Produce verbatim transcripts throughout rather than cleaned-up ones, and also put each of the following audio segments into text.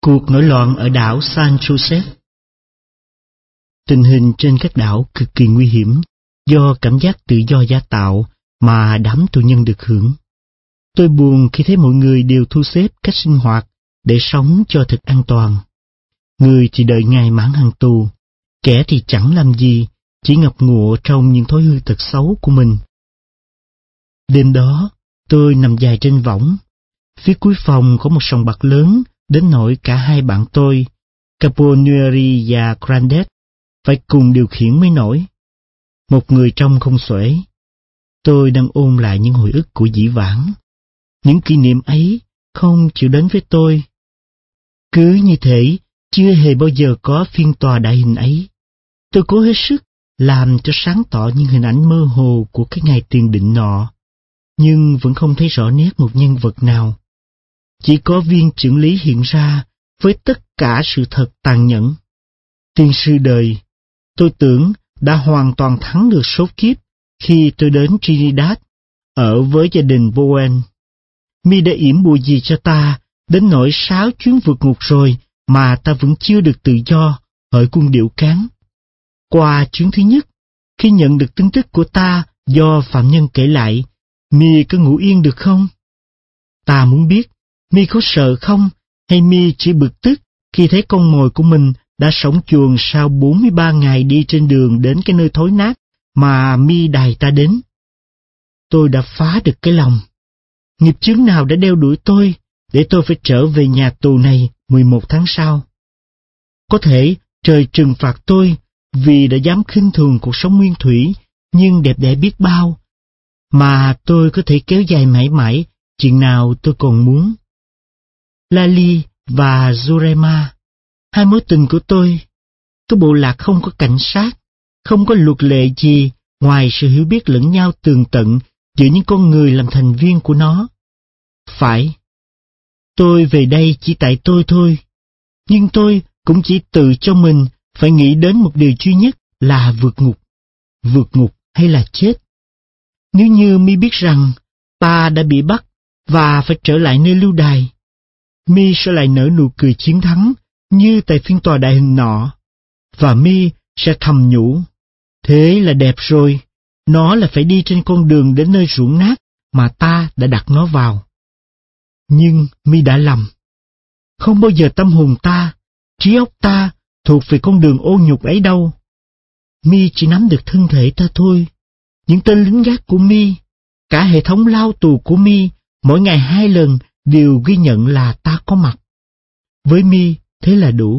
Cuộc nổi loạn ở đảo San Jose. Tình hình trên các đảo cực kỳ nguy hiểm do cảm giác tự do giả tạo mà đám tù nhân được hưởng. Tôi buồn khi thấy mọi người đều thu xếp cách sinh hoạt để sống cho thật an toàn. Người thì đợi ngày mãn hạn tù, kẻ thì chẳng làm gì, chỉ ngập ngụa trong những thói hư tật xấu của mình. Đêm đó, tôi nằm dài trên võng. Phía cuối phòng có một sòng bạc lớn, đến nỗi cả hai bạn tôi, Caponieri và Grandet, phải cùng điều khiển mới nổi. Một người trong không xuể. Tôi đang ôn lại những hồi ức của dĩ vãng. Những kỷ niệm ấy không chịu đến với tôi. Cứ như thể chưa hề bao giờ có phiên tòa đại hình ấy. Tôi cố hết sức làm cho sáng tỏ những hình ảnh mơ hồ của cái ngày tiền định nọ, nhưng vẫn không thấy rõ nét một nhân vật nào. Chỉ có viên trưởng lý hiện ra với tất cả sự thật tàn nhẫn. Tiên sư đời, tôi tưởng đã hoàn toàn thắng được số kiếp khi tôi đến Trinidad, ở với gia đình Bowen. Mi đã yểm bùa gì cho ta, đến nỗi sáu chuyến vượt ngục rồi mà ta vẫn chưa được tự do, hỡi cung điệu cán. Qua chuyến thứ nhất, khi nhận được tin tức của ta do phạm nhân kể lại, Mi có ngủ yên được không? Ta muốn biết, Mi có sợ không, hay Mi chỉ bực tức khi thấy con mồi của mình đã sống chuồng sau bốn mươi ba ngày đi trên đường đến cái nơi thối nát mà Mi đày ta đến? Tôi đã phá được cái lòng. Nghiệp chướng nào đã đeo đuổi tôi, để tôi phải trở về nhà tù này mười một tháng sau? Có thể trời trừng phạt tôi vì đã dám khinh thường cuộc sống nguyên thủy, nhưng đẹp đẽ biết bao, mà tôi có thể kéo dài mãi mãi chuyện nào tôi còn muốn. Lali và Jurema, hai mối tình của tôi, cái bộ lạc không có cảnh sát, không có luật lệ gì ngoài sự hiểu biết lẫn nhau tường tận giữa những con người làm thành viên của nó. Phải, tôi về đây chỉ tại tôi thôi, nhưng tôi cũng chỉ tự cho mình phải nghĩ đến một điều duy nhất là vượt ngục. Vượt ngục hay là chết? Nếu như Mi biết rằng ta đã bị bắt và phải trở lại nơi lưu đày, Mi sẽ lại nở nụ cười chiến thắng như tại phiên tòa đại hình nọ, và Mi sẽ thầm nhủ, thế là đẹp rồi, nó là phải đi trên con đường đến nơi ruộng nát mà ta đã đặt nó vào. Nhưng Mi đã lầm. Không bao giờ tâm hồn ta, trí óc ta thuộc về con đường ô nhục ấy đâu. Mi chỉ nắm được thân thể ta thôi. Những tên lính gác của Mi, cả hệ thống lao tù của Mi, mỗi ngày hai lần đều ghi nhận là ta có mặt. Với Mi, thế là đủ.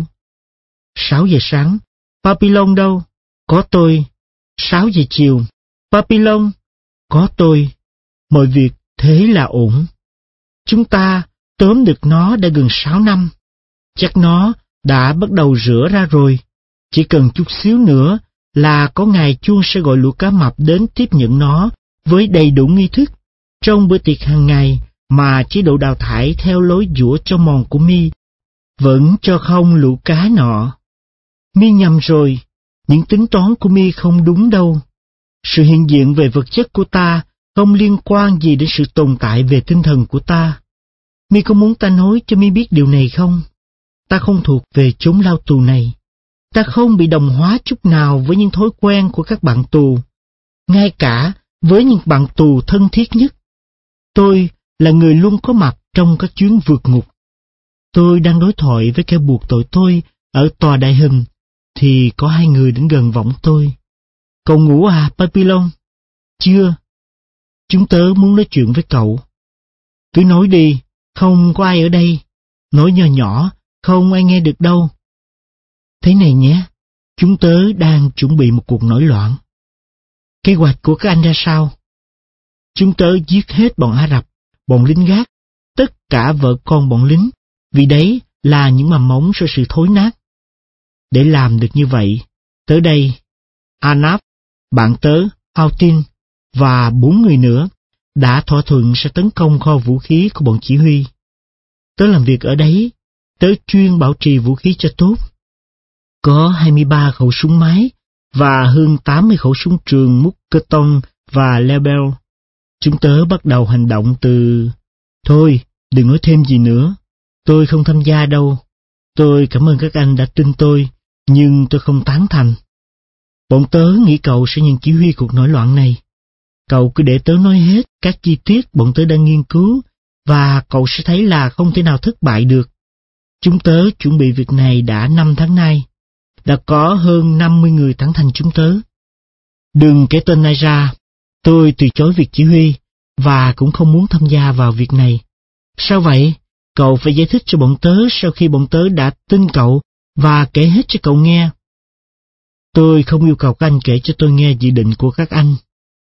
Sáu giờ sáng, Papillon đâu? Có tôi. Sáu giờ chiều, Papillon? Có tôi. Mọi việc thế là ổn. Chúng ta tóm được nó đã gần sáu năm. Chắc nó đã bắt đầu rửa ra rồi. Chỉ cần chút xíu nữa là có ngày chuông sẽ gọi lũ cá mập đến tiếp nhận nó với đầy đủ nghi thức, trong bữa tiệc hàng ngày mà chế độ đào thải theo lối giũa cho mòn của Mi vẫn cho không lũ cá nọ. Mi nhầm rồi, những tính toán của Mi không đúng đâu. Sự hiện diện về vật chất của ta không liên quan gì đến sự tồn tại về tinh thần của ta. Mi có muốn ta nói cho Mi biết điều này không? Ta không thuộc về chốn lao tù này. Ta không bị đồng hóa chút nào với những thói quen của các bạn tù, ngay cả với những bạn tù thân thiết nhất. Tôi là người luôn có mặt trong các chuyến vượt ngục. Tôi đang đối thoại với kẻ buộc tội tôi ở tòa đại hình, thì có hai người đến gần võng tôi. Cậu ngủ à, Papillon? Chưa. Chúng tớ muốn nói chuyện với cậu. Cứ nói đi, không có ai ở đây. Nói nhỏ nhỏ, không ai nghe được đâu. Thế này nhé, chúng tớ đang chuẩn bị một cuộc nổi loạn. Kế hoạch của các anh ra sao? Chúng tớ giết hết bọn Ả Rập, bọn lính gác, tất cả vợ con bọn lính, vì đấy là những mầm mống cho sự thối nát. Để làm được như vậy, tới đây, Anaf, bạn tớ, Houghton và bốn người nữa đã thỏa thuận sẽ tấn công kho vũ khí của bọn chỉ huy. Tớ làm việc ở đấy, tớ chuyên bảo trì vũ khí cho tốt. Có hai mươi ba khẩu súng máy và hơn tám mươi khẩu súng trường Musketton và Lebel. Chúng tớ bắt đầu hành động từ... Thôi, đừng nói thêm gì nữa. Tôi không tham gia đâu. Tôi cảm ơn các anh đã tin tôi, nhưng tôi không tán thành. Bọn tớ nghĩ cậu sẽ nhận chỉ huy cuộc nổi loạn này. Cậu cứ để tớ nói hết các chi tiết bọn tớ đang nghiên cứu, và cậu sẽ thấy là không thể nào thất bại được. Chúng tớ chuẩn bị việc này đã năm tháng nay. Đã có hơn năm mươi người tán thành chúng tớ. Đừng kể tên ai ra. Tôi từ chối việc chỉ huy, và cũng không muốn tham gia vào việc này. Sao vậy? Cậu phải giải thích cho bọn tớ sau khi bọn tớ đã tin cậu và kể hết cho cậu nghe. Tôi không yêu cầu các anh kể cho tôi nghe dự định của các anh.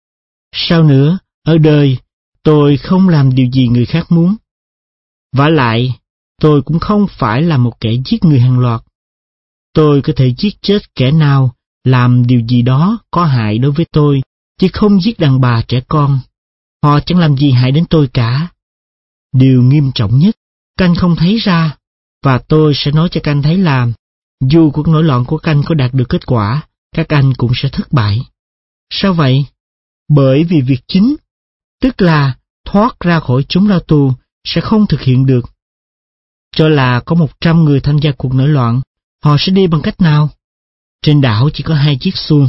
Sao nữa, ở đời, tôi không làm điều gì người khác muốn. Vả lại, tôi cũng không phải là một kẻ giết người hàng loạt. Tôi có thể giết chết kẻ nào làm điều gì đó có hại đối với tôi, chứ không giết đàn bà trẻ con. Họ chẳng làm gì hại đến tôi cả. Điều nghiêm trọng nhất, các anh không thấy ra, và tôi sẽ nói cho các anh thấy là, dù cuộc nổi loạn của các anh có đạt được kết quả, các anh cũng sẽ thất bại. Sao vậy? Bởi vì việc chính, tức là thoát ra khỏi chốn lao tù, sẽ không thực hiện được. Cho là có một trăm người tham gia cuộc nổi loạn, họ sẽ đi bằng cách nào? Trên đảo chỉ có hai chiếc xuồng.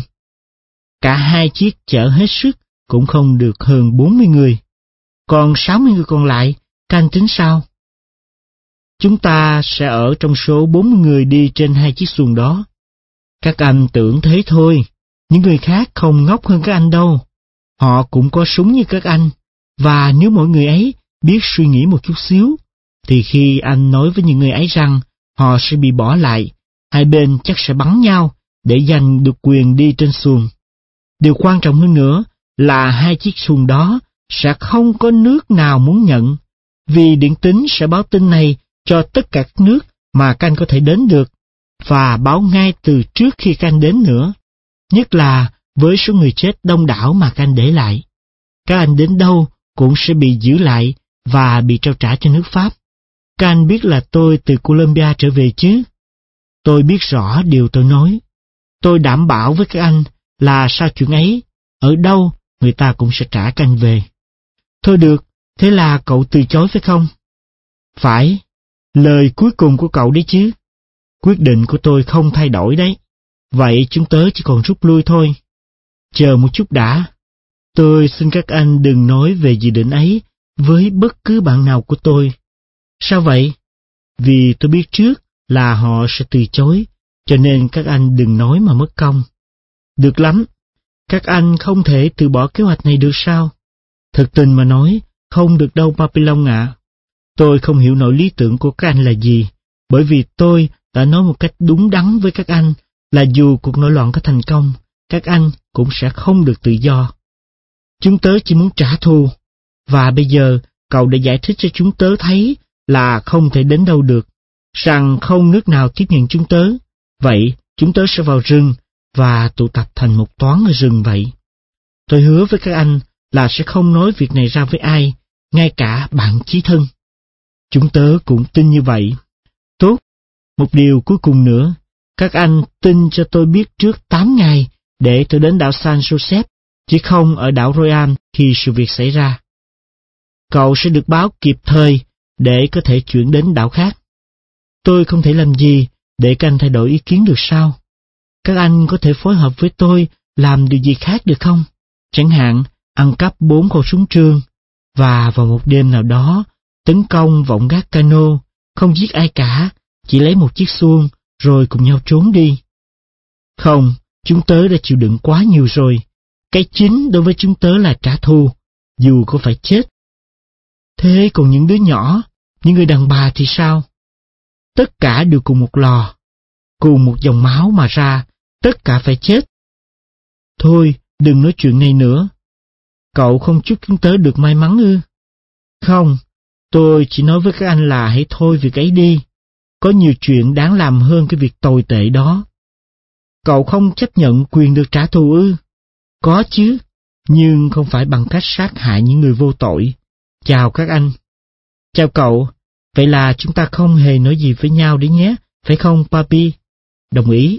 Cả hai chiếc chở hết sức cũng không được hơn bốn mươi người. Còn sáu mươi người còn lại, các anh tính sao? Chúng ta sẽ ở trong số bốn mươi người đi trên hai chiếc xuồng đó. Các anh tưởng thế thôi, những người khác không ngốc hơn các anh đâu. Họ cũng có súng như các anh, và nếu mỗi người ấy biết suy nghĩ một chút xíu, thì khi anh nói với những người ấy rằng họ sẽ bị bỏ lại, hai bên chắc sẽ bắn nhau để giành được quyền đi trên xuồng. Điều quan trọng hơn nữa là hai chiếc xuồng đó sẽ không có nước nào muốn nhận, vì điện tín sẽ báo tin này cho tất cả các nước mà các anh có thể đến được, và báo ngay từ trước khi các anh đến nữa, nhất là với số người chết đông đảo mà các anh để lại. Các anh đến đâu cũng sẽ bị giữ lại và bị trao trả cho nước Pháp. Các anh biết là tôi từ Colombia trở về chứ? Tôi biết rõ điều tôi nói. Tôi đảm bảo với các anh là sau chuyện ấy, ở đâu người ta cũng sẽ trả các anh về. Thôi được, thế là cậu từ chối phải không? Phải, lời cuối cùng của cậu đấy chứ. Quyết định của tôi không thay đổi đấy. Vậy chúng tớ chỉ còn rút lui thôi. Chờ một chút đã. Tôi xin các anh đừng nói về dự định ấy với bất cứ bạn nào của tôi. Sao vậy? Vì tôi biết trước là họ sẽ từ chối, cho nên các anh đừng nói mà mất công. Được lắm. Các anh không thể từ bỏ kế hoạch này được sao? Thật tình mà nói, không được đâu Papillon ạ. Tôi không hiểu nổi lý tưởng của các anh là gì, bởi vì tôi đã nói một cách đúng đắn với các anh là dù cuộc nổi loạn có thành công, các anh cũng sẽ không được tự do. Chúng tớ chỉ muốn trả thù, và bây giờ cậu đã giải thích cho chúng tớ thấy là không thể đến đâu được, rằng không nước nào tiếp nhận chúng tớ. Vậy chúng tớ sẽ vào rừng và tụ tập thành một toán ở rừng vậy. Tôi hứa với các anh là sẽ không nói việc này ra với ai, ngay cả bạn chí thân. Chúng tớ cũng tin như vậy. Tốt, một điều cuối cùng nữa, các anh tin cho tôi biết trước tám ngày để tôi đến đảo San Joseph, chứ không ở đảo Royal khi sự việc xảy ra. Cậu sẽ được báo kịp thời để có thể chuyển đến đảo khác. Tôi không thể làm gì để các anh thay đổi ý kiến được sao? Các anh có thể phối hợp với tôi làm điều gì khác được không? Chẳng hạn, ăn cắp bốn khẩu súng trường, và vào một đêm nào đó, tấn công vọng gác cano, không giết ai cả, chỉ lấy một chiếc xuông, rồi cùng nhau trốn đi. Không, chúng tớ đã chịu đựng quá nhiều rồi. Cái chính đối với chúng tớ là trả thù, dù có phải chết. Thế còn những đứa nhỏ, những người đàn bà thì sao? Tất cả đều cùng một lò, cùng một dòng máu mà ra, tất cả phải chết. Thôi, đừng nói chuyện này nữa. Cậu không chúc chúng tớ được may mắn ư? Không, tôi chỉ nói với các anh là hãy thôi việc ấy đi. Có nhiều chuyện đáng làm hơn cái việc tồi tệ đó. Cậu không chấp nhận quyền được trả thù ư? Có chứ, nhưng không phải bằng cách sát hại những người vô tội. Chào các anh. Chào cậu, vậy là chúng ta không hề nói gì với nhau đấy nhé, phải không Papi? Đồng ý.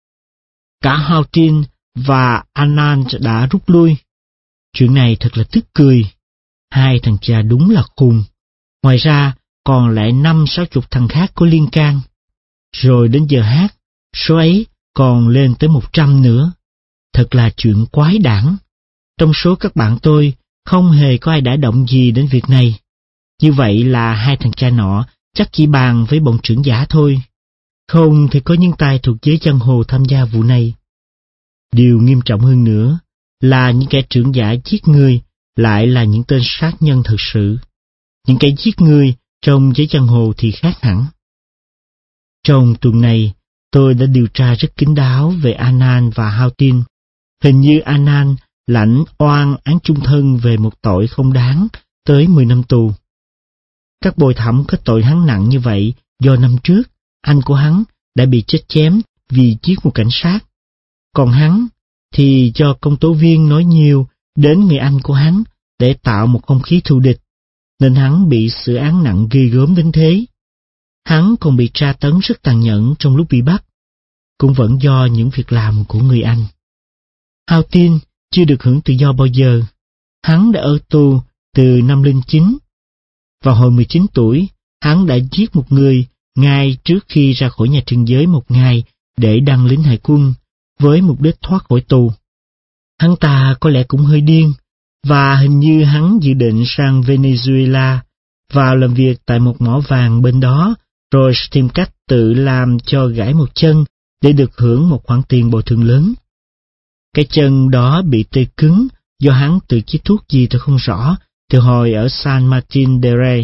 Cả Houghton và Anand đã rút lui. Chuyện này thật là tức cười. Hai thằng cha đúng là khùng. Ngoài ra, còn lại năm sáu chục thằng khác có liên can. Rồi đến giờ hát, số ấy còn lên tới một trăm nữa. Thật là chuyện quái đản. Trong số các bạn tôi, không hề có ai đã động gì đến việc này. Như vậy là hai thằng cha nọ chắc chỉ bàn với bọn trưởng giả thôi. Không thì có những tay thuộc giới giang hồ tham gia vụ này. Điều nghiêm trọng hơn nữa là những kẻ trưởng giả giết người lại là những tên sát nhân thực sự. Những kẻ giết người trong giới giang hồ thì khác hẳn. Trong tuần này, tôi đã điều tra rất kín đáo về Anand và Houghton. Hình như Anand lãnh oan án chung thân về một tội không đáng tới mười năm tù. Các bồi thẩm có tội hắn nặng như vậy do năm trước anh của hắn đã bị chết chém vì giết một cảnh sát. Còn hắn thì do công tố viên nói nhiều đến người anh của hắn để tạo một không khí thù địch, nên hắn bị xử án nặng ghê gớm đến thế. Hắn còn bị tra tấn rất tàn nhẫn trong lúc bị bắt, cũng vẫn do những việc làm của người anh. Houghton chưa được hưởng tự do bao giờ. Hắn đã ở tù từ năm không không chín. Vào hồi mười chín tuổi, hắn đã giết một người ngay trước khi ra khỏi nhà trừng giới một ngày để đăng lính hải quân, với mục đích thoát khỏi tù. Hắn ta có lẽ cũng hơi điên, và hình như hắn dự định sang Venezuela vào làm việc tại một mỏ vàng bên đó, rồi tìm cách tự làm cho gãy một chân để được hưởng một khoản tiền bồi thường lớn. Cái chân đó bị tê cứng do hắn tự chích thuốc gì tôi không rõ từ hồi ở San Martin de Rey.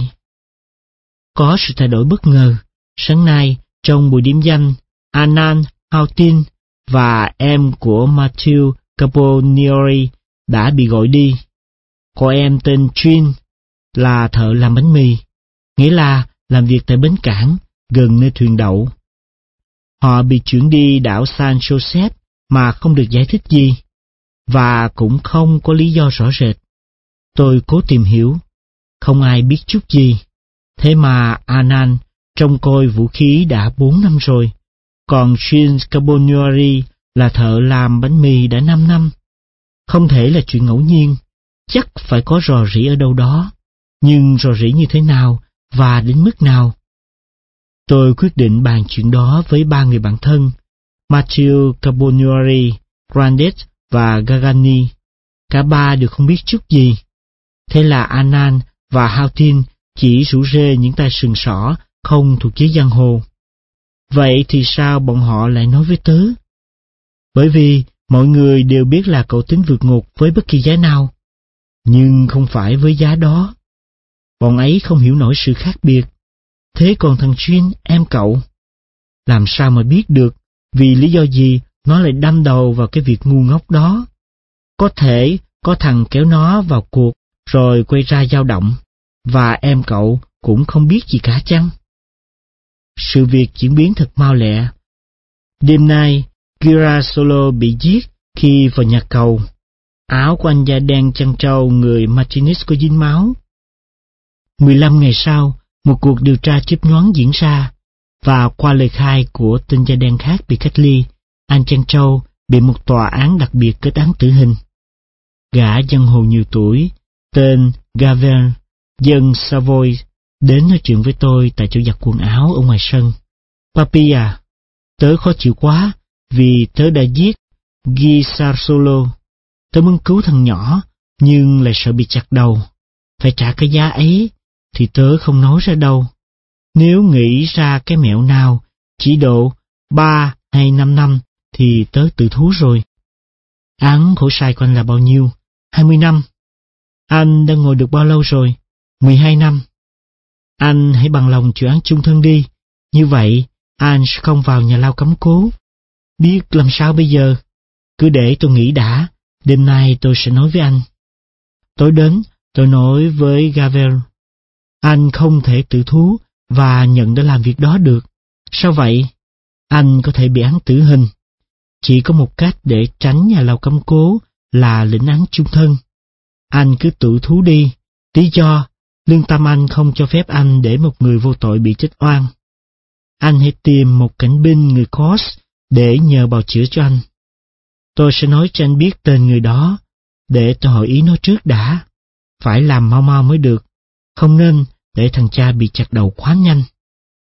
Có sự thay đổi bất ngờ. Sáng nay, trong buổi điểm danh, Anand, Houghton và em của Matthew Carbonieri đã bị gọi đi. Cô em tên Trin là thợ làm bánh mì, nghĩa là làm việc tại bến cảng gần nơi thuyền đậu. Họ bị chuyển đi đảo San Joseph mà không được giải thích gì, và cũng không có lý do rõ rệt. Tôi cố tìm hiểu, không ai biết chút gì. Thế mà Anand trông coi vũ khí đã bốn năm rồi, còn Trin Carbonieri là thợ làm bánh mì đã năm năm. Không thể là chuyện ngẫu nhiên, chắc phải có rò rỉ ở đâu đó, nhưng rò rỉ như thế nào và đến mức nào? Tôi quyết định bàn chuyện đó với ba người bạn thân, Matthew Carbonieri, Grandet và Gagani. Cả ba đều không biết chút gì. Thế là Anand và Houghton chỉ rủ rê những tay sừng sỏ không thuộc giới giang hồ. Vậy thì sao bọn họ lại nói với tớ? Bởi vì mọi người đều biết là cậu tính vượt ngục với bất kỳ giá nào, nhưng không phải với giá đó. Bọn ấy không hiểu nổi sự khác biệt. Thế còn thằng Trin, em cậu, làm sao mà biết được vì lý do gì nó lại đâm đầu vào cái việc ngu ngốc đó? Có thể có thằng kéo nó vào cuộc rồi quay ra dao động, và em cậu cũng không biết gì cả chăng? Sự việc diễn biến thật mau lẹ. Đêm nay, Girasolo bị giết khi vào nhà cầu. Áo của anh da đen chăn trâu người Martinez có dính máu. Mười lăm ngày sau, một cuộc điều tra chớp nhoáng diễn ra, và qua lời khai của tên da đen khác bị cách ly, anh chăn trâu bị một tòa án đặc biệt kết án tử hình. Gã giang hồ nhiều tuổi, tên Gavel, dân Savoy, đến nói chuyện với tôi tại chỗ giặt quần áo ở ngoài sân. Papi à, tớ khó chịu quá vì tớ đã giết Gisartolo. Tớ muốn cứu thằng nhỏ, nhưng lại sợ bị chặt đầu. Phải trả cái giá ấy thì tớ không nói ra đâu. Nếu nghĩ ra cái mẹo nào, chỉ độ ba hay năm năm thì tớ tự thú rồi. Án khổ sai của anh là bao nhiêu? Hai mươi năm. Anh đã ngồi được bao lâu rồi? Mười hai năm. Anh hãy bằng lòng chịu án chung thân đi. Như vậy, anh sẽ không vào nhà lao cấm cố. Biết làm sao bây giờ? Cứ để tôi nghĩ đã. Đêm nay tôi sẽ nói với anh. Tối đến, tôi nói với Gavel. Anh không thể tự thú và nhận đã làm việc đó được. Sao vậy? Anh có thể bị án tử hình. Chỉ có một cách để tránh nhà lao cấm cố là lĩnh án chung thân. Anh cứ tự thú đi. Lý do, lương tâm anh không cho phép anh để một người vô tội bị chết oan. Anh hãy tìm một cảnh binh người Cos để nhờ bào chữa cho anh. Tôi sẽ nói cho anh biết tên người đó, để tôi hỏi ý nó trước đã. Phải làm mau mau mới được, không nên để thằng cha bị chặt đầu quá nhanh.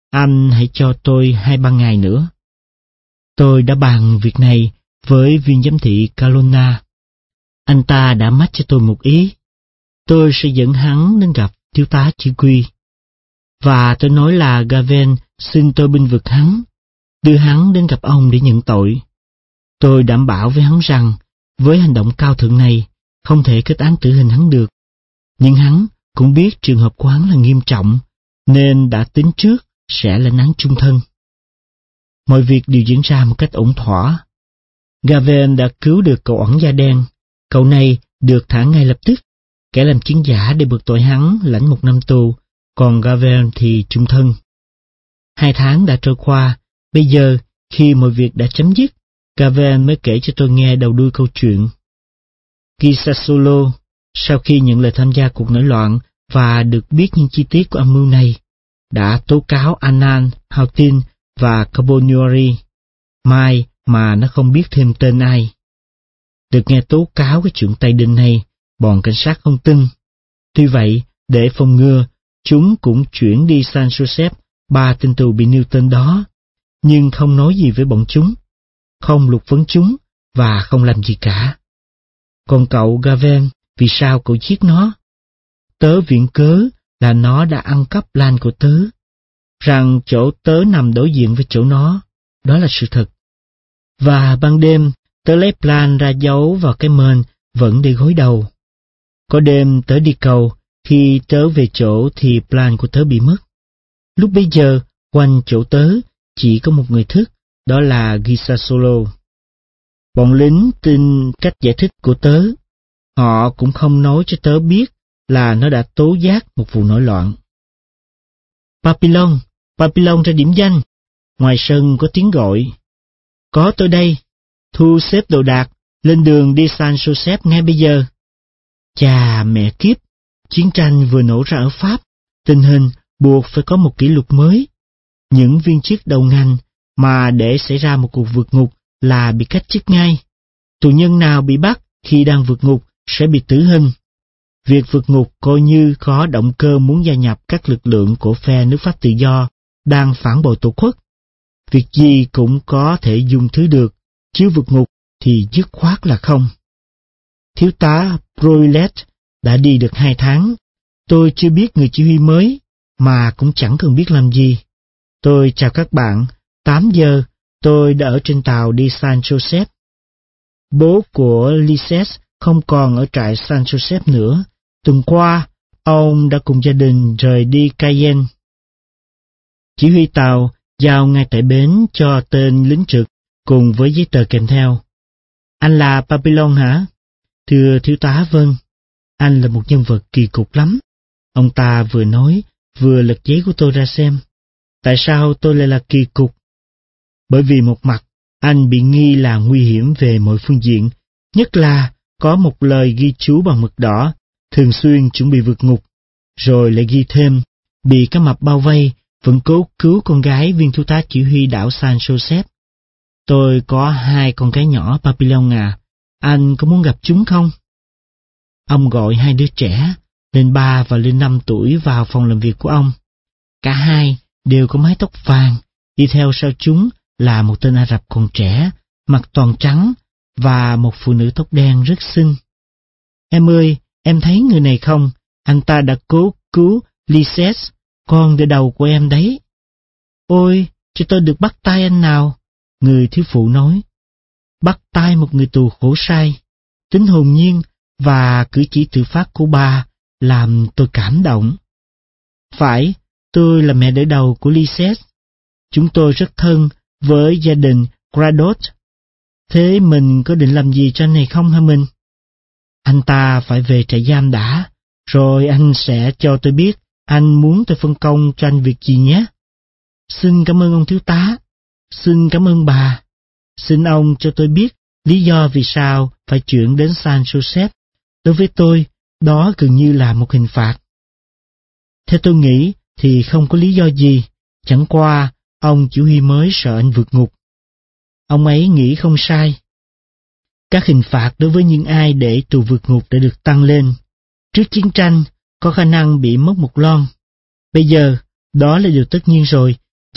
anh hãy cho tôi hai ba ngày nữa. Tôi đã bàn việc này với viên giám thị Kalona. Anh ta đã mách cho tôi một ý. Tôi sẽ dẫn hắn đến gặp thiếu tá chỉ huy. Và tôi nói là Gaven xin tôi bênh vực hắn, đưa hắn đến gặp ông để nhận tội. Tôi đảm bảo với hắn rằng, với hành động cao thượng này, không thể kết án tử hình hắn được. Nhưng hắn cũng biết trường hợp của hắn là nghiêm trọng, nên đã tính trước sẽ lãnh án chung thân. Mọi việc đều diễn ra một cách ổn thỏa. Gaven đã cứu được cậu ẩn da đen. Cậu này được thả ngay lập tức. Kẻ làm chứng giả để buộc tội hắn lãnh một năm tù, còn Gaven thì chung thân. Hai tháng đã trôi qua. Bây giờ, khi mọi việc đã chấm dứt, Gaven mới kể cho tôi nghe đầu đuôi câu chuyện. Gisasolo, sau khi nhận lời tham gia cuộc nổi loạn và được biết những chi tiết của âm mưu này, đã tố cáo Anan, Houghton và Carbonieri. Mai mà nó không biết thêm tên ai. Được nghe tố cáo cái chuyện Tây Đinh này, bọn cảnh sát không tin. Tuy vậy, để phòng ngừa, chúng cũng chuyển đi San Joseph ba tên tù bị nêu tên đó, nhưng không nói gì với bọn chúng, không lục vấn chúng và không làm gì cả. Còn cậu Gaven, vì sao cậu giết nó? Tớ viện cớ là nó đã ăn cắp lan của tớ, rằng chỗ tớ nằm đối diện với chỗ nó, đó là sự thật. Và ban đêm, tớ lấy plan ra giấu vào cái mền vẫn để gối đầu. Có đêm tớ đi cầu, khi tớ về chỗ thì plan của tớ bị mất. Lúc bấy giờ, quanh chỗ tớ chỉ có một người thức, đó là Gisasolo. Bọn lính tin cách giải thích của tớ. Họ cũng không nói cho tớ biết là nó đã tố giác một vụ nổi loạn. Papillon, Papillon ra điểm danh. Ngoài sân có tiếng gọi. Có tôi đây. Thu xếp đồ đạc, lên đường đi San Joseph ngay bây giờ. Chà mẹ kiếp, chiến tranh vừa nổ ra ở Pháp, tình hình buộc phải có một kỷ lục mới. Những viên chức đầu ngành mà để xảy ra một cuộc vượt ngục là bị cách chức ngay. Tù nhân nào bị bắt khi đang vượt ngục sẽ bị tử hình. Việc vượt ngục coi như có động cơ muốn gia nhập các lực lượng của phe nước Pháp tự do đang phản bội tổ quốc. Việc gì cũng có thể dùng thứ được, chứ vượt ngục thì dứt khoát là không. Thiếu tá Broilet đã đi được hai tháng. Tôi chưa biết người chỉ huy mới, mà cũng chẳng cần biết làm gì. Tôi chào các bạn, tám giờ, tôi đã ở trên tàu đi San Joseph. Bố của Lises không còn ở trại San Joseph nữa. Tuần qua, ông đã cùng gia đình rời đi Cayenne. Chỉ huy tàu giao ngay tại bến cho tên lính trực cùng với giấy tờ kèm theo. Anh là Papillon hả? Thưa thiếu tá, vâng. Anh là một nhân vật kỳ cục lắm. Ông ta vừa nói, vừa lật giấy của tôi ra xem. Tại sao tôi lại là kỳ cục? Bởi vì một mặt, anh bị nghi là nguy hiểm về mọi phương diện, nhất là có một lời ghi chú bằng mực đỏ, thường xuyên chuẩn bị vượt ngục, rồi lại ghi thêm, bị cá mập bao vây, vẫn cố cứu con gái viên thiếu tá chỉ huy đảo San Joseph. Tôi có hai con gái nhỏ, Papillon à, anh có muốn gặp chúng không? Ông gọi hai đứa trẻ, lên ba và lên năm tuổi vào phòng làm việc của ông. Cả hai đều có mái tóc vàng, đi theo sau chúng là một tên Ả Rập còn trẻ, mặt toàn trắng, và một phụ nữ tóc đen rất xinh. Em ơi, em thấy người này không? Anh ta đã cố cứu Lises, con đỡ đầu của em đấy. Ôi, cho tôi được bắt tay anh nào, người thiếu phụ nói. Bắt tay một người tù khổ sai, tính hồn nhiên và cử chỉ tự phát của bà làm tôi cảm động. Phải, tôi là mẹ đỡ đầu của Lises. Chúng tôi rất thân với gia đình Gradot. Thế mình có định làm gì cho anh này không hả mình? Anh ta phải về trại giam đã, rồi anh sẽ cho tôi biết anh muốn tôi phân công cho anh việc gì nhé. Xin cảm ơn ông thiếu tá. Xin cảm ơn bà. Xin ông cho tôi biết lý do vì sao phải chuyển đến San Joseph. Đối với tôi, đó gần như là một hình phạt. Theo tôi nghĩ thì không có lý do gì, chẳng qua ông chỉ huy mới sợ anh vượt ngục. Ông ấy nghĩ không sai. Các hình phạt đối với những ai để tù vượt ngục đã được tăng lên. Trước chiến tranh, có khả năng bị mất một lon. Bây giờ, đó là điều tất nhiên rồi,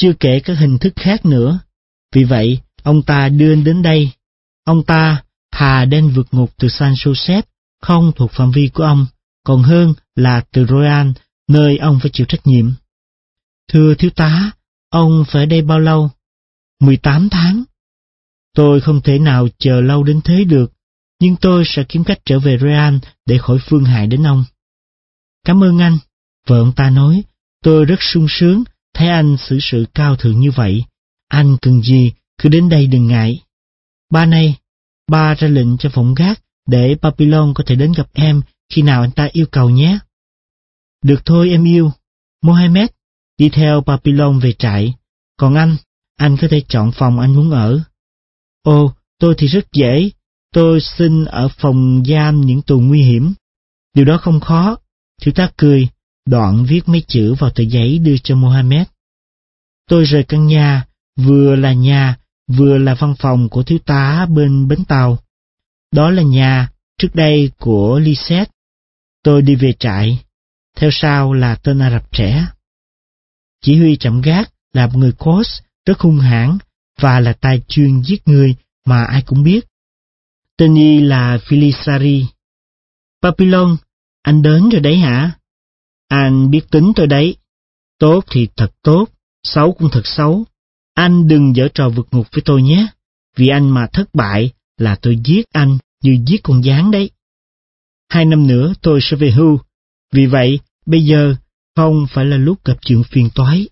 chưa kể các hình thức khác nữa. Vì vậy, ông ta đưa anh đến đây. Ông ta thà đem vượt ngục từ San Joseph, không thuộc phạm vi của ông, còn hơn là từ Royan, nơi ông phải chịu trách nhiệm. Thưa thiếu tá, ông phải ở đây bao lâu? mười tám tháng. Tôi không thể nào chờ lâu đến thế được, nhưng tôi sẽ kiếm cách trở về Royan để khỏi phương hại đến ông. Cảm ơn anh, vợ ông ta nói, tôi rất sung sướng thấy anh xử sự cao thượng như vậy. Anh cần gì, cứ đến đây đừng ngại. Ba này, ba ra lệnh cho phòng gác để Papillon có thể đến gặp em khi nào anh ta yêu cầu nhé. Được thôi em yêu. Mohammed, đi theo Papillon về trại. Còn anh, anh có thể chọn phòng anh muốn ở. Ồ, tôi thì rất dễ. Tôi xin ở phòng giam những tù nguy hiểm. Điều đó không khó. Thiếu tá cười, đoạn viết mấy chữ vào tờ giấy đưa cho Mohammed. Tôi rời căn nhà, vừa là nhà, vừa là văn phòng của thiếu tá bên bến tàu. Đó là nhà trước đây của Lisette. Tôi đi về trại. Theo sau là tên Ả Rập trẻ. Chỉ huy trạm gác là một người Cos rất hung hãn và là tay chuyên giết người mà ai cũng biết. Tên y là Filisari. Papillon, anh đến rồi đấy hả? Anh biết tính tôi đấy. Tốt thì thật tốt, xấu cũng thật xấu. Anh đừng giở trò vượt ngục với tôi nhé. Vì anh mà thất bại là tôi giết anh như giết con gián đấy. Hai năm nữa tôi sẽ về hưu. Vì vậy, bây giờ không phải là lúc gặp chuyện phiền toái.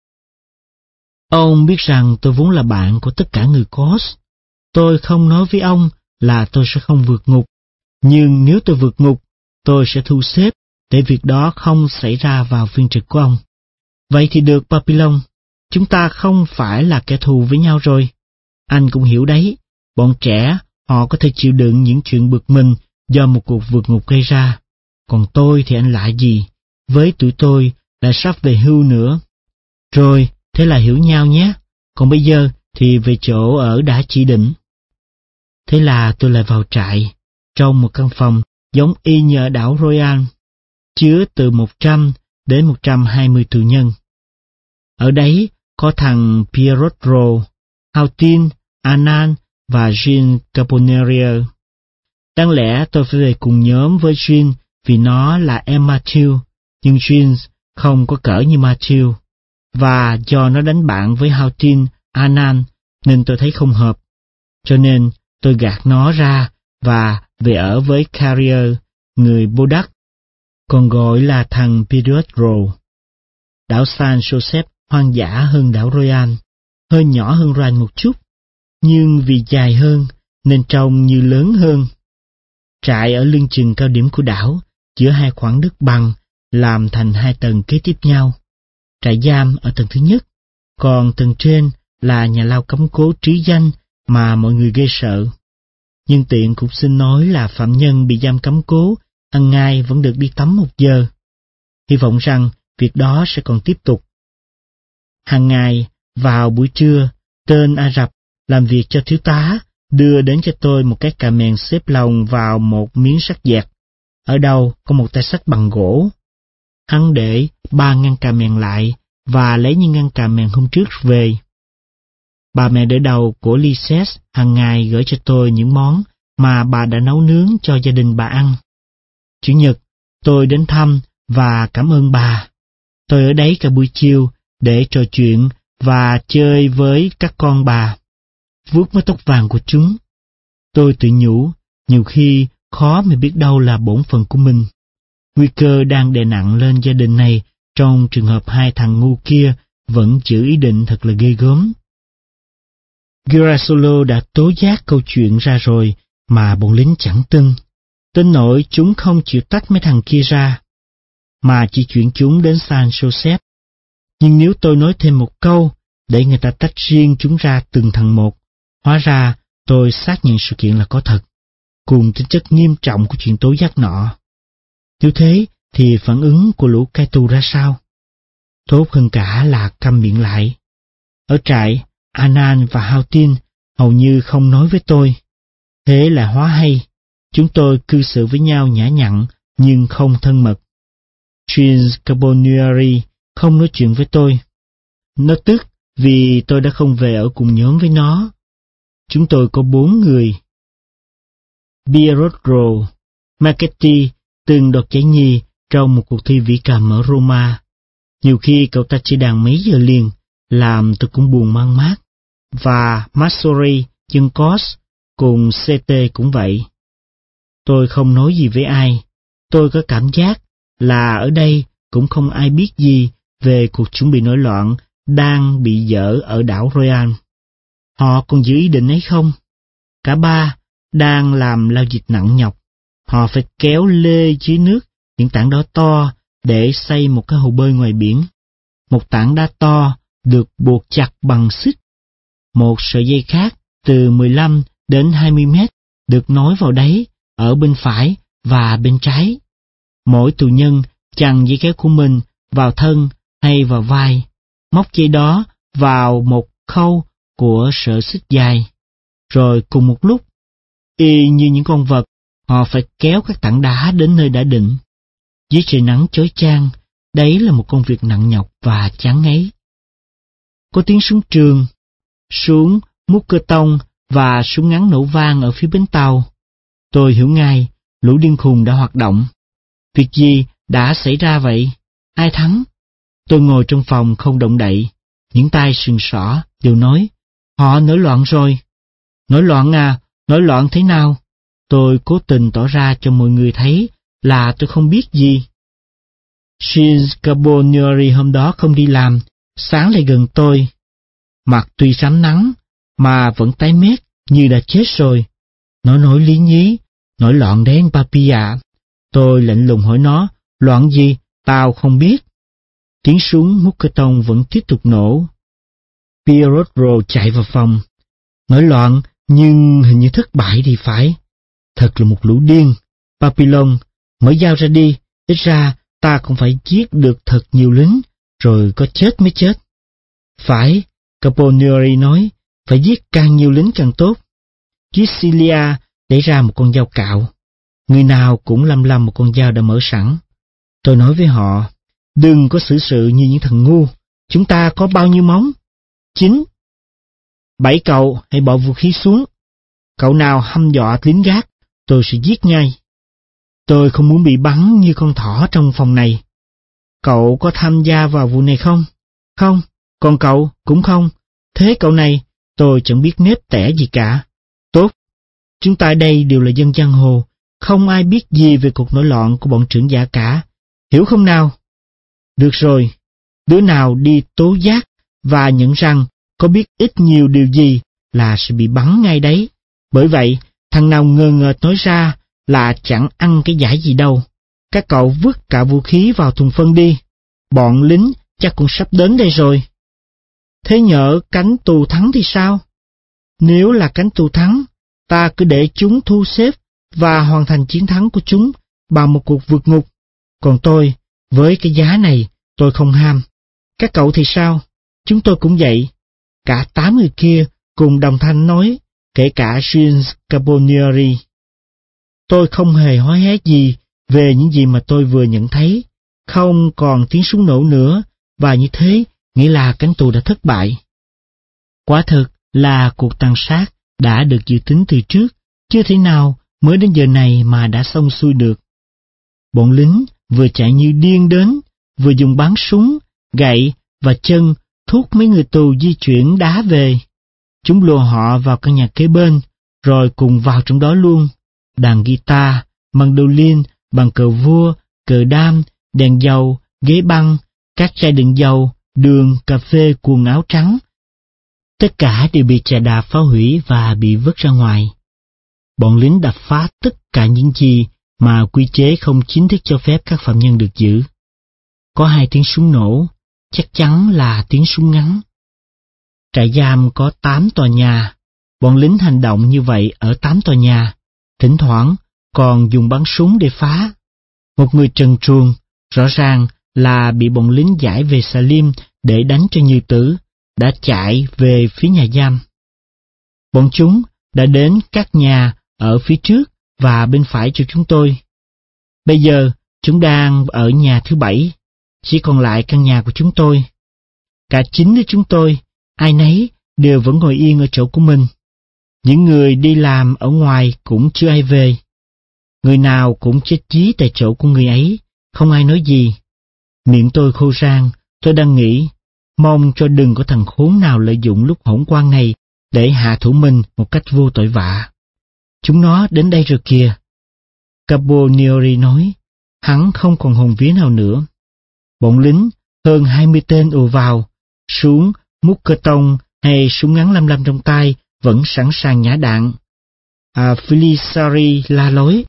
Ông biết rằng tôi vốn là bạn của tất cả người Cos. Tôi không nói với ông là tôi sẽ không vượt ngục. Nhưng nếu tôi vượt ngục, tôi sẽ thu xếp để việc đó không xảy ra vào phiên trực của ông. Vậy thì được Papillon, chúng ta không phải là kẻ thù với nhau rồi. Anh cũng hiểu đấy, bọn trẻ họ có thể chịu đựng những chuyện bực mình do một cuộc vượt ngục gây ra. Còn tôi thì anh lạ gì, với tuổi tôi lại sắp về hưu nữa. Rồi, thế là hiểu nhau nhé, còn bây giờ thì về chỗ ở đã chỉ định. Thế là tôi lại vào trại, trong một căn phòng giống y như ở đảo Royal, chứa từ một trăm đến một trăm hai mươi tù nhân. Ở đấy có thằng Pietro, Houghton, Annan và Jean Carbonnier. Đáng lẽ tôi phải về cùng nhóm với Jean vì nó là em Matthew, nhưng Jean không có cỡ như Matthew. Và do nó đánh bạn với Houghton, Annan nên tôi thấy không hợp. Cho nên tôi gạt nó ra và về ở với Carrier, người Bodak, còn gọi là thằng Pietro. Đảo San Joseph hoang dã hơn đảo Royan, hơi nhỏ hơn Royan một chút, nhưng vì dài hơn nên trông như lớn hơn. Trại ở lưng chừng cao điểm của đảo, giữa hai khoảng đất bằng, làm thành hai tầng kế tiếp nhau. Trại giam ở tầng thứ nhất, còn tầng trên là nhà lao cấm cố trí danh mà mọi người ghê sợ. Nhưng tiện cũng xin nói là phạm nhân bị giam cấm cố, hàng ngày vẫn được đi tắm một giờ. Hy vọng rằng việc đó sẽ còn tiếp tục. Hàng ngày, vào buổi trưa, tên Ả Rập làm việc cho thiếu tá, đưa đến cho tôi một cái cà mèn xếp lồng vào một miếng sắt dẹt. Ở đầu có một tay sắt bằng gỗ. Hắn để ba ngăn cà mèn lại và lấy những ngăn cà mèn hôm trước về. Bà mẹ đỡ đầu của Lisette hàng ngày gửi cho tôi những món mà bà đã nấu nướng cho gia đình bà ăn. Chủ nhật, tôi đến thăm và cảm ơn bà. Tôi ở đấy cả buổi chiều để trò chuyện và chơi với các con bà, vuốt mái tóc vàng của chúng. Tôi tự nhủ, nhiều khi khó mà biết đâu là bổn phận của mình. Nguy cơ đang đè nặng lên gia đình này trong trường hợp hai thằng ngu kia vẫn giữ ý định thật là ghê gớm. Girasolo đã tố giác câu chuyện ra rồi mà bọn lính chẳng tin. Đến nỗi chúng không chịu tách mấy thằng kia ra, mà chỉ chuyển chúng đến San Joseph. Nhưng nếu tôi nói thêm một câu để người ta tách riêng chúng ra từng thằng một, hóa ra tôi xác nhận sự kiện là có thật, cùng tính chất nghiêm trọng của chuyện tố giác nọ. Nếu thế thì phản ứng của lũ cai tù ra sao? Tốt hơn cả là câm miệng lại. Ở trại, Annan và Houghton hầu như không nói với tôi. Thế là hóa hay, chúng tôi cư xử với nhau nhã nhặn nhưng không thân mật. Jean Carbonnier không nói chuyện với tôi. Nó tức vì tôi đã không về ở cùng nhóm với nó. Chúng tôi có bốn người. Pietro Marchetti từng đoạt giải nhì trong một cuộc thi vĩ cầm ở Roma. Nhiều khi cậu ta chỉ đàn mấy giờ liền, làm tôi cũng buồn mang mát. Và Massori, chân Cos, cùng xê tê cũng vậy. Tôi không nói gì với ai. Tôi có cảm giác là ở đây cũng không ai biết gì về cuộc chuẩn bị nổi loạn đang bị dở ở đảo Royan. Họ còn giữ ý định ấy không? Cả ba đang làm lao dịch nặng nhọc. Họ phải kéo lê dưới nước những tảng đá to để xây một cái hồ bơi ngoài biển. Một tảng đá to được buộc chặt bằng xích. Một sợi dây khác từ mười lăm đến hai mươi mét được nối vào đáy ở bên phải và bên trái. Mỗi tù nhân chằng dây kéo của mình vào thân hay vào vai, móc dây đó vào một khâu của sợi xích dài. Rồi cùng một lúc, y như những con vật, họ phải kéo các tảng đá đến nơi đã định. Dưới trời nắng chói chang, đấy là một công việc nặng nhọc và chán ngấy. Có tiếng súng trường, súng mút cơ tông và súng ngắn nổ vang ở phía bến tàu. Tôi hiểu ngay, lũ điên khùng đã hoạt động. Việc gì đã xảy ra vậy? Ai thắng? Tôi ngồi trong phòng không động đậy, những tai sừng sỏ đều nói, họ nổi loạn rồi. Nổi loạn à? Nổi loạn thế nào? Tôi cố tình tỏ ra cho mọi người thấy là tôi không biết gì. Shin Carbonieri hôm đó không đi làm, sáng lại gần tôi. Mặt tuy sám nắng, mà vẫn tái mét như đã chết rồi. Nó nói lý nhí, nổi loạn đấy anh Papi ạ. Tôi lạnh lùng hỏi nó, loạn gì? Tao không biết. Tiếng súng mút cơ tông vẫn tiếp tục nổ. Pietro chạy vào phòng. Nổi loạn, nhưng hình như thất bại thì phải. Thật là một lũ điên. Papillon, mở dao ra đi, ít ra ta cũng phải giết được thật nhiều lính, rồi có chết mới chết. Phải, Carbonieri nói, phải giết càng nhiều lính càng tốt. Gislia lấy ra một con dao cạo. Người nào cũng lăm lăm một con dao đã mở sẵn. Tôi nói với họ, đừng có xử sự như những thằng ngu. Chúng ta có bao nhiêu móng? Chín. Bảy cậu hãy bỏ vũ khí xuống. Cậu nào hăm dọa lính gác, tôi sẽ giết ngay. Tôi không muốn bị bắn như con thỏ trong phòng này. Cậu có tham gia vào vụ này không? Không. Còn cậu cũng không. Thế cậu này, tôi chẳng biết nếp tẻ gì cả. Tốt. Chúng ta đây đều là dân giang hồ, không ai biết gì về cuộc nổi loạn của bọn trưởng giả cả. Hiểu không nào? Được rồi. Đứa nào đi tố giác và nhận rằng có biết ít nhiều điều gì là sẽ bị bắn ngay đấy. Bởi vậy, thằng nào ngờ ngờ nói ra là chẳng ăn cái giải gì đâu. Các cậu vứt cả vũ khí vào thùng phân đi. Bọn lính chắc cũng sắp đến đây rồi. Thế nhỡ cánh tù thắng thì sao? Nếu là cánh tù thắng, ta cứ để chúng thu xếp và hoàn thành chiến thắng của chúng bằng một cuộc vượt ngục. Còn tôi, với cái giá này, tôi không ham. Các cậu thì sao? Chúng tôi cũng vậy. Cả tám người kia cùng đồng thanh nói, kể cả James Carbonieri. Tôi không hề hối hét gì về những gì mà tôi vừa nhận thấy. Không còn tiếng súng nổ nữa, và như thế nghĩa là cánh tù đã thất bại. Quả thực là cuộc tàn sát đã được dự tính từ trước, chưa thể nào mới đến giờ này mà đã xong xuôi được. Bọn lính vừa chạy như điên đến, vừa dùng bắn súng, gậy và chân thúc mấy người tù di chuyển đá về. Chúng lùa họ vào căn nhà kế bên, rồi cùng vào trong đó luôn. Đàn guitar, mandolin, bàn cờ vua, cờ đam, đèn dầu, ghế băng, các chai đựng dầu, đường, cà phê, quần áo trắng. Tất cả đều bị chà đạp phá hủy và bị vứt ra ngoài. Bọn lính đập phá tất cả những gì mà quy chế không chính thức cho phép các phạm nhân được giữ. Có hai tiếng súng nổ, chắc chắn là tiếng súng ngắn. Trại giam có tám tòa nhà, bọn lính hành động như vậy ở tám tòa nhà, thỉnh thoảng còn dùng bắn súng để phá. Một người trần truồng, rõ ràng là bị bọn lính giải về Salim để đánh cho như tử, đã chạy về phía nhà giam. Bọn chúng đã đến các nhà ở phía trước và bên phải cho chúng tôi. Bây giờ, chúng đang ở nhà thứ bảy, chỉ còn lại căn nhà của chúng tôi. Cả chín đứa chúng tôi, ai nấy đều vẫn ngồi yên ở chỗ của mình. Những người đi làm ở ngoài cũng chưa ai về. Người nào cũng chết chí tại chỗ của người ấy, không ai nói gì. Miệng tôi khô rang, tôi đang nghĩ, mong cho đừng có thằng khốn nào lợi dụng lúc hỗn quan này để hạ thủ mình một cách vô tội vạ. Chúng nó đến đây rồi kìa. Carbonieri nói, hắn không còn hồn vía nào nữa. Bọn lính, hơn hai mươi tên ùa vào, súng, mút cơ tông hay súng ngắn lăm lăm trong tay, vẫn sẵn sàng nhả đạn. À, Filisari la lối.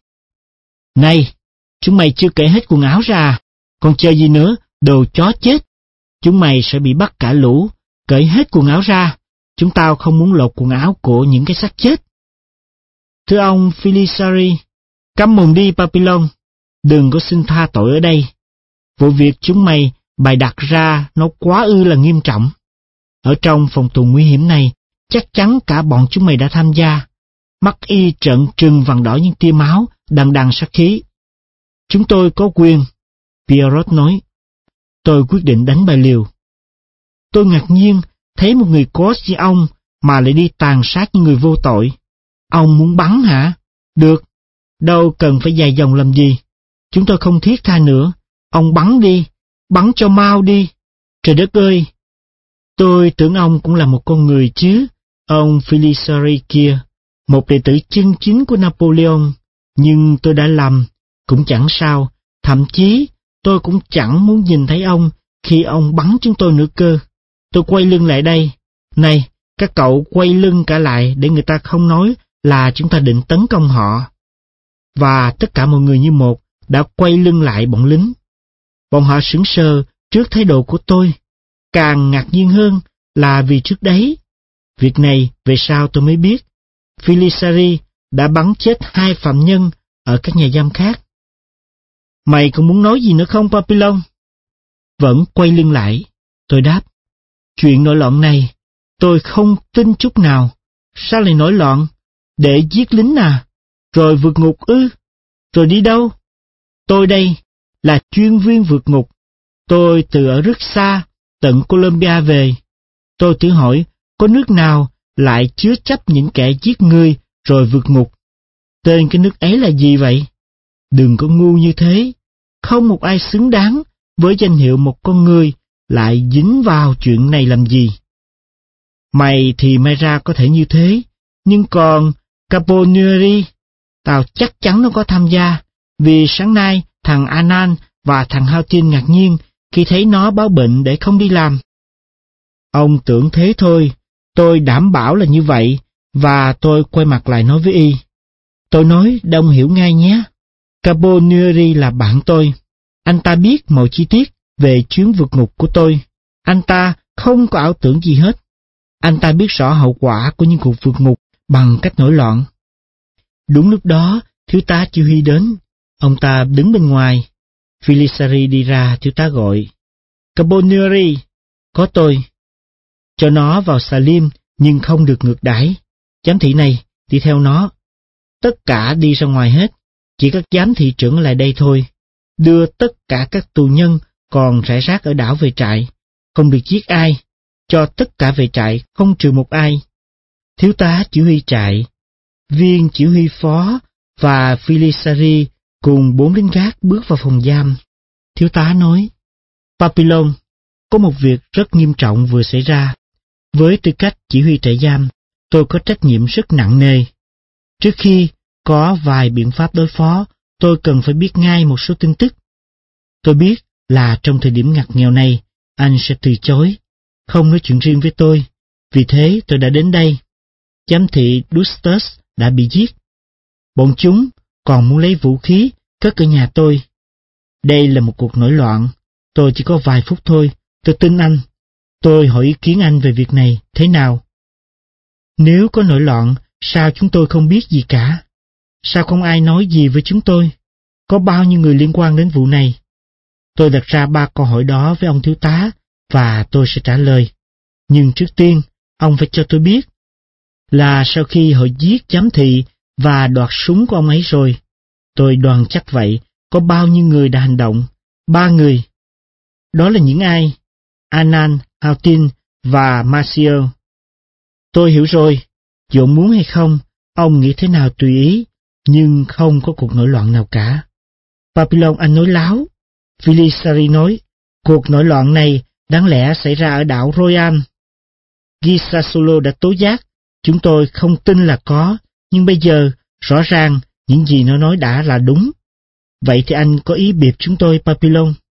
Này, chúng mày chưa cởi hết quần áo ra, còn chờ gì nữa, đồ chó chết. Chúng mày sẽ bị bắt cả lũ, cởi hết quần áo ra, chúng tao không muốn lột quần áo của những cái xác chết. Thưa ông Filisari, câm mồm đi Papillon, đừng có xin tha tội ở đây. Vụ việc chúng mày bày đặt ra nó quá ư là nghiêm trọng. Ở trong phòng tù nguy hiểm này, chắc chắn cả bọn chúng mày đã tham gia. Mắt y trợn trừng vằn đỏ những tia máu, đằng đằng sát khí. Chúng tôi có quyền, Pierrot nói. Tôi quyết định đánh bài liều. Tôi ngạc nhiên thấy một người có như ông mà lại đi tàn sát những người vô tội. Ông muốn bắn hả? Được, đâu cần phải dài dòng làm gì. Chúng tôi không thiết tha nữa. Ông bắn đi, bắn cho mau đi. Trời đất ơi! Tôi tưởng ông cũng là một con người chứ, ông Filisari kia, một đệ tử chân chính của Napoleon. Nhưng tôi đã lầm, cũng chẳng sao, thậm chí tôi cũng chẳng muốn nhìn thấy ông khi ông bắn chúng tôi nữa cơ. Tôi quay lưng lại đây. Này, các cậu quay lưng cả lại để người ta không nói là chúng ta định tấn công họ. Và tất cả mọi người như một đã quay lưng lại bọn lính. Bọn họ sững sờ trước thái độ của tôi. Càng ngạc nhiên hơn là vì trước đấy, việc này về sau tôi mới biết, Filisari đã bắn chết hai phạm nhân ở các nhà giam khác. Mày còn muốn nói gì nữa không, Papillon? Vẫn quay lưng lại, tôi đáp. Chuyện nổi loạn này, tôi không tin chút nào. Sao lại nổi loạn? Để giết lính à? Rồi vượt ngục ư? Rồi đi đâu? Tôi đây là chuyên viên vượt ngục. Tôi từ ở rất xa, tận Colombia về. Tôi tự hỏi, có nước nào lại chứa chấp những kẻ giết người rồi vượt ngục? Tên cái nước ấy là gì vậy? Đừng có ngu như thế. Không một ai xứng đáng với danh hiệu một con người lại dính vào chuyện này làm gì. Mày thì may ra có thể như thế, nhưng còn Carbonieri, tao chắc chắn nó có tham gia, vì sáng nay thằng Anan và thằng Houghton ngạc nhiên khi thấy nó báo bệnh để không đi làm. Ông tưởng thế thôi, tôi đảm bảo là như vậy, và tôi quay mặt lại nói với y. Tôi nói đông hiểu ngay nhé. Carbonieri là bạn tôi. Anh ta biết mọi chi tiết về chuyến vượt ngục của tôi. Anh ta không có ảo tưởng gì hết. Anh ta biết rõ hậu quả của những cuộc vượt ngục bằng cách nổi loạn. Đúng lúc đó, thiếu tá chỉ huy đến. Ông ta đứng bên ngoài. Filisari đi ra, thiếu tá gọi. Carbonieri, có tôi. Cho nó vào xà lim, nhưng không được ngược đãi. Giám thị này, đi theo nó. Tất cả đi ra ngoài hết, chỉ các giám thị trưởng ở lại đây thôi. Đưa tất cả các tù nhân còn rải rác ở đảo về trại. Không được giết ai, cho tất cả về trại, không trừ một ai. Thiếu tá chỉ huy trại, viên chỉ huy phó và Filisari cùng bốn lính gác bước vào phòng giam. Thiếu tá nói, Papillon, có một việc rất nghiêm trọng vừa xảy ra. Với tư cách chỉ huy trại giam, tôi có trách nhiệm rất nặng nề. Trước khi có vài biện pháp đối phó, tôi cần phải biết ngay một số tin tức. Tôi biết là trong thời điểm ngặt nghèo này, anh sẽ từ chối, không nói chuyện riêng với tôi. Vì thế tôi đã đến đây. Giám thị Dustus đã bị giết. Bọn chúng còn muốn lấy vũ khí cất ở nhà tôi. Đây là một cuộc nổi loạn. Tôi chỉ có vài phút thôi. Tôi tin anh. Tôi hỏi ý kiến anh về việc này thế nào? Nếu có nổi loạn, sao chúng tôi không biết gì cả? Sao không ai nói gì với chúng tôi? Có bao nhiêu người liên quan đến vụ này? Tôi đặt ra ba câu hỏi đó với ông thiếu tá, và tôi sẽ trả lời. Nhưng trước tiên, ông phải cho tôi biết là sau khi họ giết giám thị và đoạt súng của ông ấy rồi, tôi đoán chắc vậy, có bao nhiêu người đã hành động? Ba người. Đó là những ai? Anan, Houghton và Marcio. Tôi hiểu rồi, dù muốn hay không, ông nghĩ thế nào tùy ý, nhưng không có cuộc nổi loạn nào cả. Papillon anh nói láo. Vilisari nói, cuộc nổi loạn này đáng lẽ xảy ra ở đảo Royan. Gisasolo đã tố giác, chúng tôi không tin là có, nhưng bây giờ, rõ ràng, những gì nó nói đã là đúng. Vậy thì anh có ý biệp chúng tôi, Papillon?